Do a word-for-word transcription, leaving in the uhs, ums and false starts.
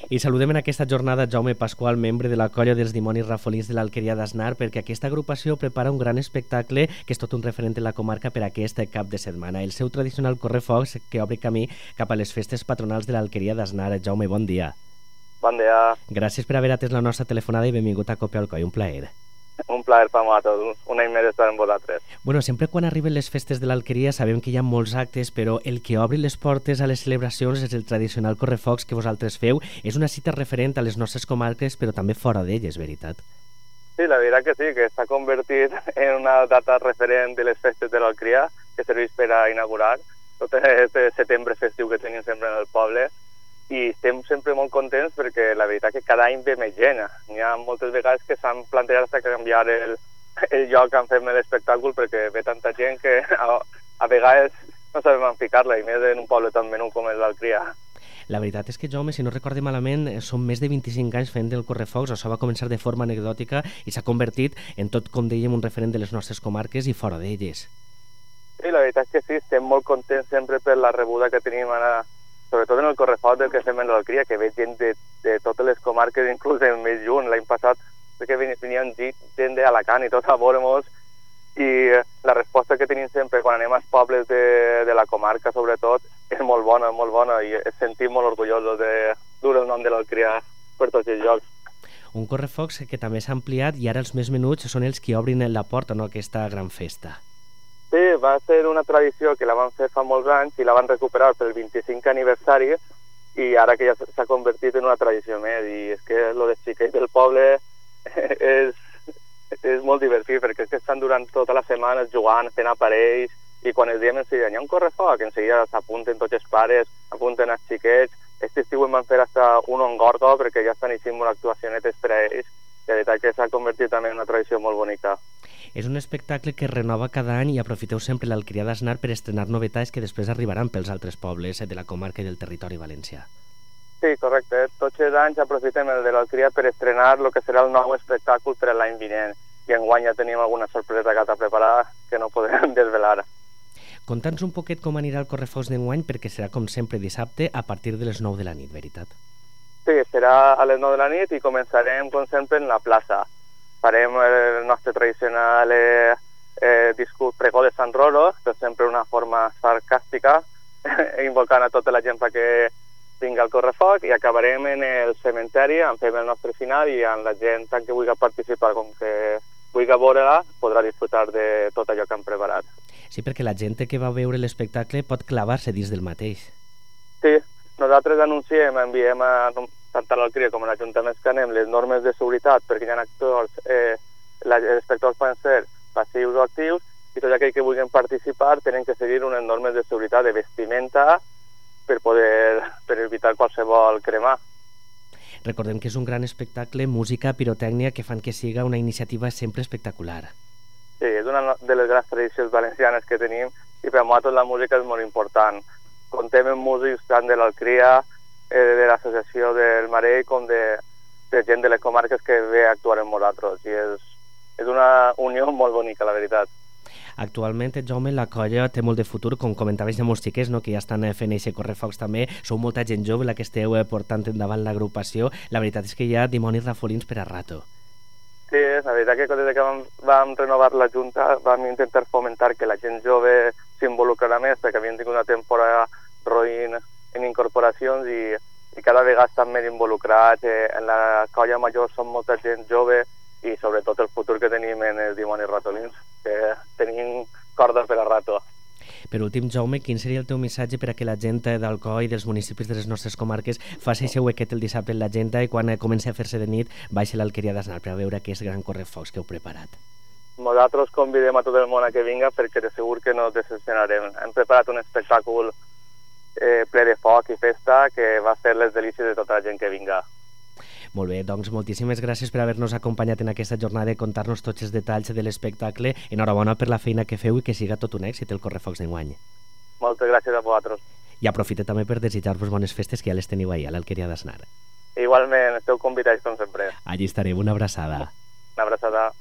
I saludem en aquesta jornada Jaume Pasqual, membre de la colla dels dimonis rafolins de l'Alqueria d'Asnar, perquè aquesta agrupació prepara un gran espectacle que és tot un referent en la comarca per aquest cap de setmana. El seu tradicional correfocs que obre camí cap a les festes patronals de l'Alqueria d'Asnar. Jaume, bon dia. Bon dia. Gràcies per haver atès la nostra telefonada i benvingut a Cope al Coll, un plaer. Un plaer per nosaltres, un any més estar amb vosaltres. Bueno, sempre quan arriben les festes de l'Alqueria sabem que hi ha molts actes, però el que obri les portes a les celebracions és el tradicional correfocs que vosaltres feu. És una cita referent a les nostres comarques, però també fora d'elles, veritat? Sí, la veritat que sí, que s'ha convertit en una data referent de les festes de l'Alqueria, que serveix per a inaugurar tot aquest setembre festiu que tenim sempre en el poble. I estem sempre molt contents perquè la veritat que cada any ve més gent. N'hi ha moltes vegades que s'han plantejat hasta canviar el, el lloc on fem l'espectacle perquè ve tanta gent que a, a vegades no sabem on ficar-la, i més en un poble tan menú com és l'Alqueria. La veritat és que, Jaume, si no recorde malament, són més de vint-i-cinc anys fent el correfocs. Això va començar de forma anecdòtica i s'ha convertit en tot, com dèiem, un referent de les nostres comarques i fora d'elles. Sí, la veritat és que sí, estem molt contents sempre per la rebuda que tenim ara, sobretot en el correfoc del que fem en l'Alqueria, que ve gent de, de totes les comarques, inclús en més junt. L'any passat que venien gent d'Alacant i tot a veure-nos, i la resposta que tenim sempre quan anem als pobles de, de la comarca, sobretot, és molt bona, molt bona, i ens sentim molt orgullosos de dur el nom de l'Alqueria per tots els llocs. Un correfocs que també s'ha ampliat i ara els més menuts són els que obrin la porta, no?, a aquesta gran festa. Sí, va ser una tradició que la van fer fa molts anys i la van recuperar pel vint-i-cinquè aniversari, i ara que ja s'ha convertit en una tradició més. I és que el dels xiquets del poble és, és molt divertit, perquè és que estan durant tota la setmana jugant, fent aparells, i quan els diem enseguida hi ha un correfoc, enseguida s'apunten tots els pares, apunten els xiquets. Aquest estiu em van fer hasta un en Gordo perquè ja estan eixint una actuacionetes per a ells, i la veritat que s'ha convertit també en una tradició molt bonica. És un espectacle que es renova cada any i aprofiteu sempre l'Alqueria d'Asnar per estrenar novetats que després arribaran pels altres pobles de la comarca i del territori valencià. Sí, correcte. Tots els anys aprofitem el de l'Alqueria per estrenar el que serà el nou espectacle per l'any vinent. I enguany ja tenim alguna sorpresa que t'ha preparada que no podrem desvelar. Conta'ns un poquet com anirà el correfocs d'enguany, perquè serà com sempre dissabte a partir de les nou de la nit, veritat? Sí, serà a les nou de la nit i començarem com sempre en la plaça. Farem el nostre tradicional eh, eh, discurs pregó de Sant Rolo, però sempre una forma sarcàstica, invocant a tota la gent perquè vingui al correfoc, i acabarem en el cementeri, en fem el nostre final, i amb la gent que vulgui participar, com que vulgui veure-la, podrà disfrutar de tot allò que hem preparat. Sí, perquè la gent que va veure l'espectacle pot clavar-se dins del mateix. Sí, nosaltres anunciem, enviem a tant a l'Alqueria com a l'Ajuntament que anem les normes de seguretat, perquè hi ha actors, eh, la, els espectadors poden ser passius o actius, i tots aquells que vulguin participar tenen que seguir unes normes de seguretat de vestimenta per poder per evitar qualsevol cremar. Recordem que és un gran espectacle, música, pirotècnia, que fan que siga una iniciativa sempre espectacular. Sí, és una de les grans tradicions valencianes que tenim, i per a nosaltres la música és molt important. Contem amb músics tant de l'Alqueria, eh, de l'associació del Marell, com de, de gent de les comarques que ve a actuar amb nosaltres, i és, és una unió molt bonica, la veritat. Actualment, Jaume, la colla té molt de futur, com comentaves, hi ha molts xiquets, no?, que ja estan fent eixe correfocs també. Sou molta gent jove la que esteu portant endavant l'agrupació. La veritat és que hi ha dimonis rafolins per a rato. Sí, la veritat que des que vam, vam renovar la Junta vam intentar fomentar que la gent jove s'involucrarà més, perquè havíem tingut una temporada roïn en incorporacions, i, i cada vegada estan més involucrats. Eh, en la colla major som molta gent jove, i sobretot el futur que tenim en els dimonis ratolins, que tenim corda per a rato. Per últim, Jaume, quin seria el teu missatge per a que la gent d'Alcoi i dels municipis de les nostres comarques faci aquest huequet el dissabte en l'agenda i quan comenci a fer-se de nit baixi l'Alqueria d'Asnar per a veure aquest gran correfocs que heu preparat? Nosaltres convidem a tot el món a que vinga, perquè de segur que no decepcionarem. Hem preparat un espectacle eh, ple de foc i festa que va fer les delícies de tota la gent que vinga. Molt bé, doncs moltíssimes gràcies per haver-nos acompanyat en aquesta jornada i contar-nos tots els detalls de l'espectacle. Enhorabona per la feina que feu i que siga tot un èxit el correfocs d'enguany. Moltes gràcies a vosaltres. I aprofite també per desitjar-vos bones festes, que ja les teniu ahir a l'Alqueria d'Asnar. Igualment, esteu convidats com sempre. Allí estarem, una abraçada. Una abraçada.